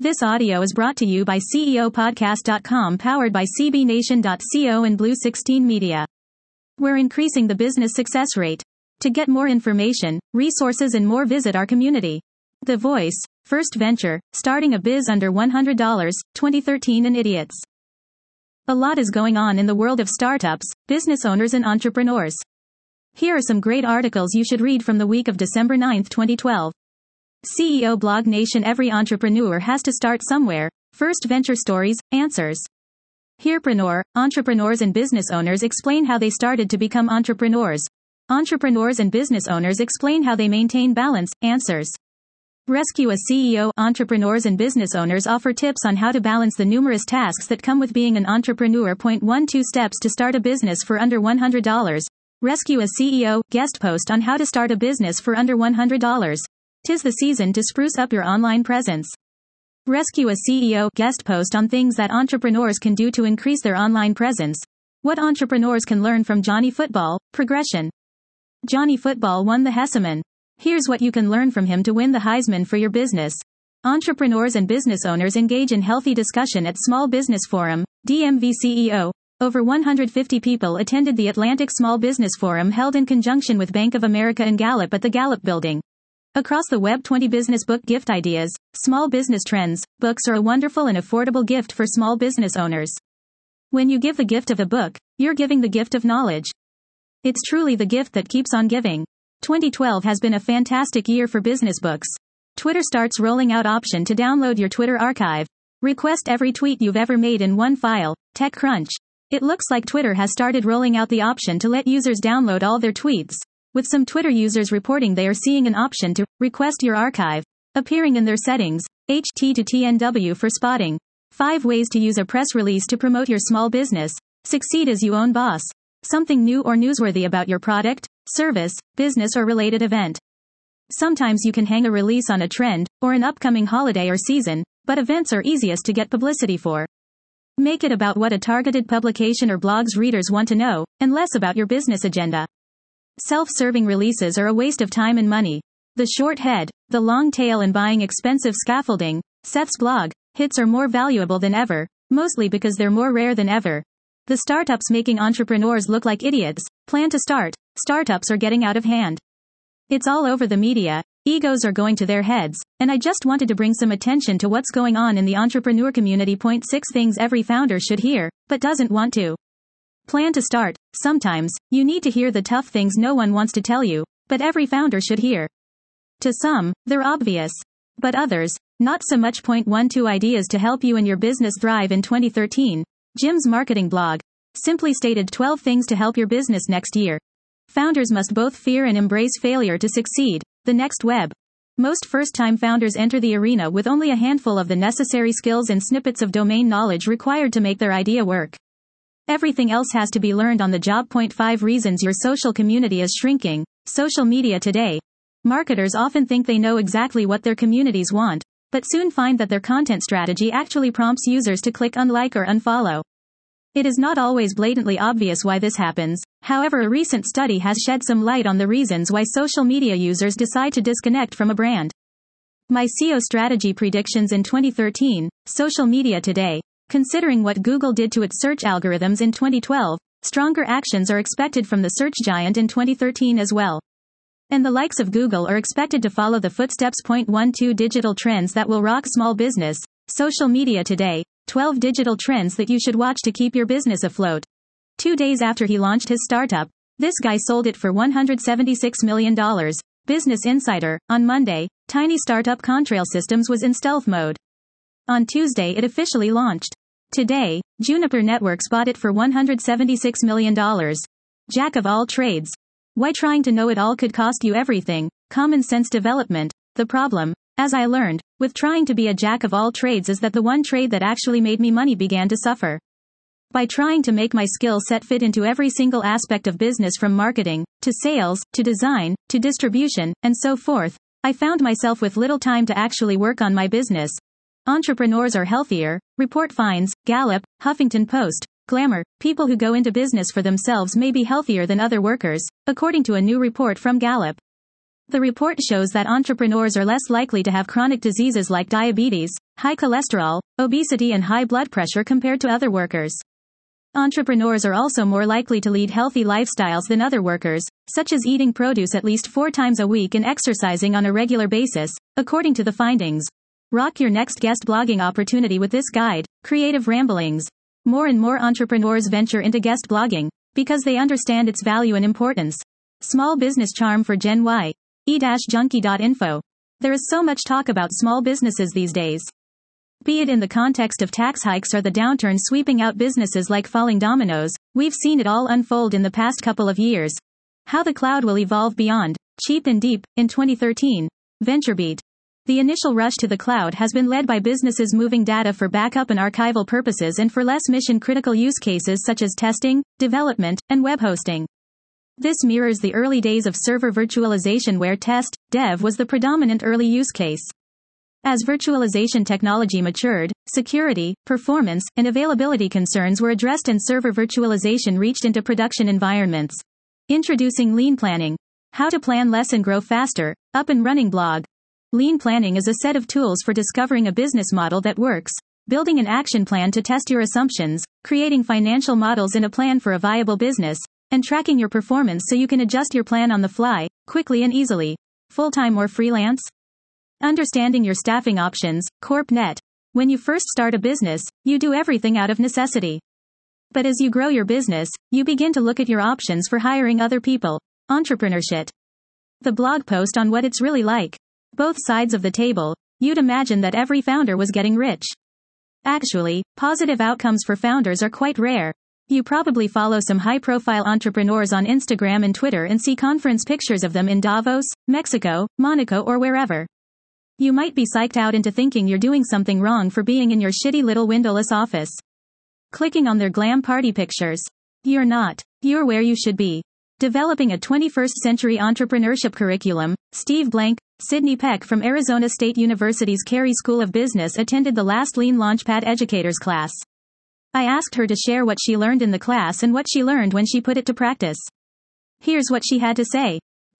This audio is brought to you by CEOpodcast.com, powered by CBNation.co and Blue 16 Media. We're increasing the business success rate. To get more information, resources and more, visit our community. The Voice, First Venture, Starting a Biz Under $100, 2013 and Idiots. A lot is going on in the world of startups, business owners and entrepreneurs. Here are some great articles you should read from the week of December 9, 2012. CEO Blog Nation. Every entrepreneur has to start somewhere. First Venture Stories, Answers. Herepreneur, entrepreneurs and business owners explain how they started to become entrepreneurs. Entrepreneurs and business owners explain how they maintain balance, answers. Rescue a CEO. Entrepreneurs and business owners offer tips on how to balance the numerous tasks that come with being an entrepreneur. 12 Steps to start a business for under $100. Rescue a CEO. Guest post on how to start a business for under $100. 'Tis the season to spruce up your online presence. Rescue a CEO. Guest post on things that entrepreneurs can do to increase their online presence. What entrepreneurs can learn from Johnny Football. Progression. Johnny Football won the Heisman. Here's what you can learn from him to win the Heisman for your business. Entrepreneurs and business owners engage in healthy discussion at Small Business Forum, DMV CEO. Over 150 people attended the Atlantic Small Business Forum held in conjunction with Bank of America and Gallup at the Gallup Building. Across the web, 20 business book gift ideas. Small business trends. Books are a wonderful and affordable gift for small business owners. When you give the gift of a book, you're giving the gift of knowledge. It's truly the gift that keeps on giving. 2012 has been a fantastic year for business books. Twitter starts rolling out option to download your Twitter archive. Request every tweet you've ever made in one file. TechCrunch. It looks like Twitter has started rolling out the option to let users download all their tweets, with some Twitter users reporting they are seeing an option to request your archive appearing in their settings. HT2TNW for spotting. 5 ways to use a press release to promote your small business. Succeed as you own boss. Something new or newsworthy about your product, service, business or related event. Sometimes you can hang a release on a trend or an upcoming holiday or season, but events are easiest to get publicity for. Make it about what a targeted publication or blog's readers want to know, and less about your business agenda. Self-serving releases are a waste of time and money. The short head, the long tail and buying expensive scaffolding. Seth's blog hits are more valuable than ever, mostly because they're more rare than ever. The startups making entrepreneurs look like idiots. Plan to start. Startups are getting out of hand. It's all over the media. Egos are going to their heads, and I just wanted to bring some attention to what's going on in the entrepreneur community. 6 Things every founder should hear, but doesn't want to. Plan to start. Sometimes, you need to hear the tough things no one wants to tell you, but every founder should hear. To some, they're obvious. But others, not so much. 12 Ideas to help you and your business thrive in 2013. Jim's marketing blog. Simply stated, 12 things to help your business next year. Founders must both fear and embrace failure to succeed. The next web. Most first-time founders enter the arena with only a handful of the necessary skills and snippets of domain knowledge required to make their idea work. Everything else has to be learned on the job. 5 Reasons your social community is shrinking. Social media today. Marketers often think they know exactly what their communities want, but soon find that their content strategy actually prompts users to click unlike or unfollow. It is not always blatantly obvious why this happens. However, a recent study has shed some light on the reasons why social media users decide to disconnect from a brand. My SEO strategy predictions in 2013. Social media today. Considering what Google did to its search algorithms in 2012, stronger actions are expected from the search giant in 2013 as well. And the likes of Google are expected to follow the footsteps. 12 Digital trends that will rock small business. Social media today. 12 digital trends that you should watch to keep your business afloat. 2 days after he launched his startup, this guy sold it for $176 million. Business Insider. On Monday, tiny startup Contrail Systems was in stealth mode. On Tuesday it officially launched. Today, Juniper Networks bought it for $176 million. Jack of all trades. Why trying to know it all could cost you everything? Common sense development. The problem, as I learned, with trying to be a jack of all trades is that the one trade that actually made me money began to suffer. By trying to make my skill set fit into every single aspect of business, from marketing, to sales, to design, to distribution, and so forth, I found myself with little time to actually work on my business. Entrepreneurs are healthier. Report finds. Gallup, Huffington Post. Glamour. People who go into business for themselves may be healthier than other workers, according to a new report from Gallup. The report shows that entrepreneurs are less likely to have chronic diseases like diabetes, high cholesterol, obesity, and high blood pressure compared to other workers. Entrepreneurs are also more likely to lead healthy lifestyles than other workers, such as eating produce at least 4 times a week and exercising on a regular basis, according to the findings. Rock your next guest blogging opportunity with this guide, Creative Ramblings. More and more entrepreneurs venture into guest blogging, because they understand its value and importance. Small business charm for Gen Y. e-junkie.info. There is so much talk about small businesses these days. Be it in the context of tax hikes or the downturn sweeping out businesses like falling dominoes, we've seen it all unfold in the past couple of years. How the cloud will evolve beyond cheap and deep in 2013. VentureBeat. The initial rush to the cloud has been led by businesses moving data for backup and archival purposes and for less mission-critical use cases such as testing, development, and web hosting. This mirrors the early days of server virtualization where test, dev was the predominant early use case. As virtualization technology matured, security, performance, and availability concerns were addressed and server virtualization reached into production environments. Introducing Lean Planning. How to plan less and grow faster. Up and running blog. Lean Planning is a set of tools for discovering a business model that works, building an action plan to test your assumptions, creating financial models and a plan for a viable business, and tracking your performance so you can adjust your plan on the fly, quickly and easily. Full-time or freelance? Understanding your staffing options, CorpNet. When you first start a business, you do everything out of necessity. But as you grow your business, you begin to look at your options for hiring other people. Entrepreneurship. The blog post on what it's really like. Both sides of the table. You'd imagine that every founder was getting rich. Actually, positive outcomes for founders are quite rare. You probably follow some high-profile entrepreneurs on Instagram and Twitter and see conference pictures of them in Davos, Mexico, Monaco, or wherever. You might be psyched out into thinking you're doing something wrong for being in your shitty little windowless office, clicking on their glam party pictures. You're not. You're where you should be. Developing a 21st century entrepreneurship curriculum. Steve Blank, Sydney Peck from Arizona State University's Carey School of Business attended the last Lean Launchpad Educators class. I asked her to share what she learned in the class and what she learned when she put it to practice. Here's what she had to say.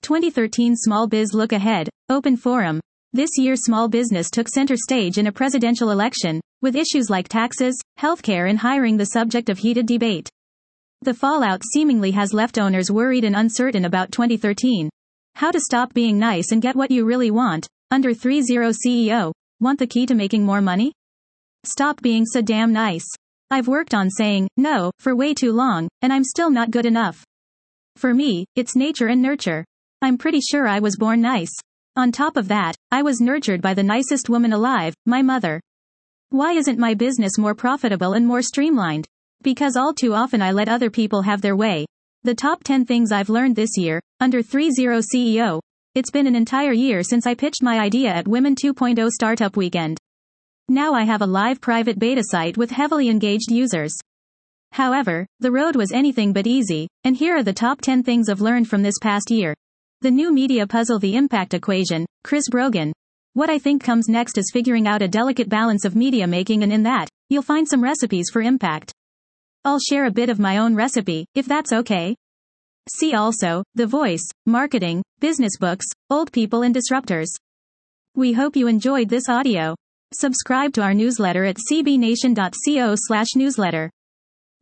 2013 Small Biz Look Ahead, Open Forum. This year small business took center stage in a presidential election, with issues like taxes, healthcare and hiring the subject of heated debate. The fallout seemingly has left owners worried and uncertain about 2013. How to stop being nice and get what you really want. Under 30 CEO. Want the key to making more money? Stop being so damn nice. I've worked on saying no for way too long, and I'm still not good enough. For me, it's nature and nurture. I'm pretty sure I was born nice. On top of that, I was nurtured by the nicest woman alive, my mother. Why isn't my business more profitable and more streamlined? Because all too often I let other people have their way. The top 10 things I've learned this year, under 30 CEO. It's been an entire year since I pitched my idea at Women 2.0 Startup Weekend. Now I have a live private beta site with heavily engaged users. However, the road was anything but easy, and here are the top 10 things I've learned from this past year. The new media puzzle, The Impact Equation, Chris Brogan. What I think comes next is figuring out a delicate balance of media making, and in that, you'll find some recipes for impact. I'll share a bit of my own recipe, if that's okay. See also, The Voice, Marketing, Business Books, Old People and Disruptors. We hope you enjoyed this audio. Subscribe to our newsletter at cbnation.co/newsletter.